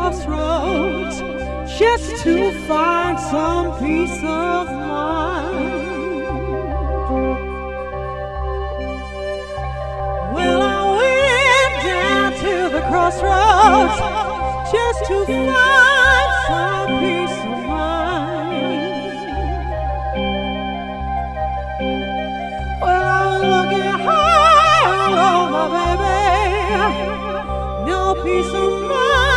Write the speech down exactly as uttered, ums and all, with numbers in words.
crossroads just to find some peace of mind. Well, I went down to the crossroads just to find some peace of mind. Well, I was looking high all over, baby, no peace of mind.